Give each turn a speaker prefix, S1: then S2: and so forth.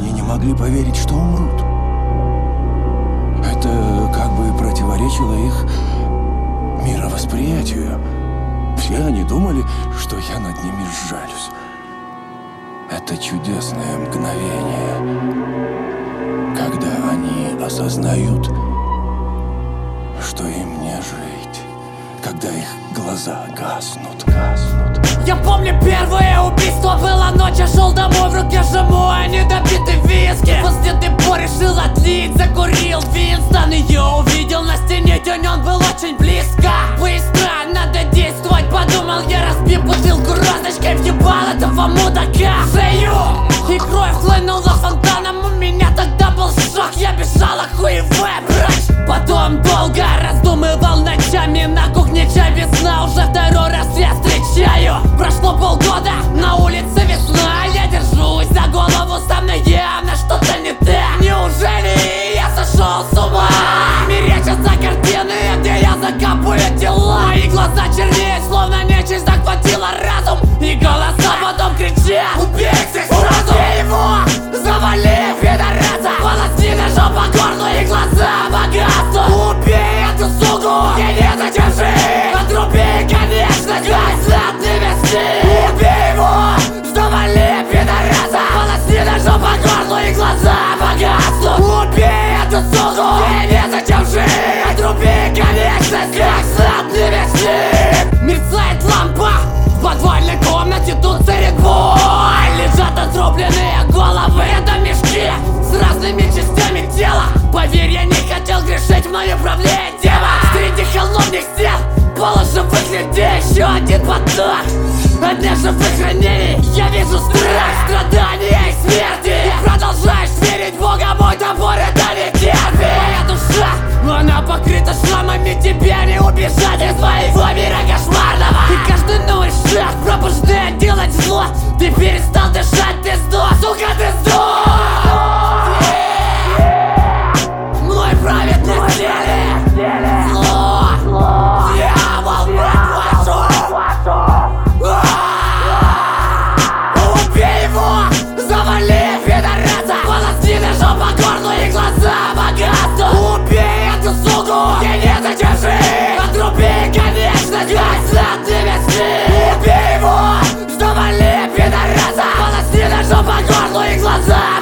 S1: Они не могли поверить, что умрут. Это как бы противоречило их мировосприятию. Все они думали, что я над ними сжалюсь. Это чудесное мгновение, когда они осознают, что им не жить, когда их глаза гаснут.
S2: Я помню первое убийство было ночью, шел домой, в руке сжимая недопитый виски. После депо решил отлить, закурил Винстон. Ее увидел на стене, день он был очень близко. Быстро, надо действовать, подумал я, разбив бутылку розочкой, въебал этого мудака в шею. И кровь хлынула фонтаном, у меня тогда был шок, я бежал охуевая прочь. Потом долго раздумывал ночами, на кухне чай, весна, уже второй раз я встречаю. Прошло полгода, на улице весна, я держусь за голову, со мной явно что-то не так. Неужели я сошел с ума? Мерещатся картины, где я закапываю тела. Мои глаза чернеют, словно нечисть захватила разум. И голоса потом кричат: убей всех сразу! Убей его! Завали пидораса! Полосни ножом по горлу и глаза богатства! Убей эту суку! Ей незачем жить! Отруби, конечно, глаза ты вести! Убей его! Завали пидораса! Полосни ножом по горлу и глаза богатства! Убей эту суку! Ей незачем жить! Отруби, конечно, глаза ты вести! Мерцает лампа! В подвальной комнате тут царит боль. Лежат отрубленные головы, это мешки с разными частями тела. Поверь, я не хотел грешить, в мое правление дева. Среди холодных стен полу живых людей, еще один поток от неживых ранений. Я вижу страх, страдания и смерти. Ты продолжаешь верить в Бога, мой топор это не терпит. Моя душа, она покрыта шрамами, тебе не убежать из моего мира кошмарного. И каждый новый шаг пробуждает делать зло. Ты перестал дышать, ты сдох, сука, ты сдох. Мой праведный теле, зло, дьявол, мать вашу. Убей его, завали пидораса, полосни ножом по горлу и глаза богатства. Убей эту суку, ей незачем жить. Отруби, конечно, глаза ты вести. Убей его, завали пидораса, полосни ножом по горлу и глаза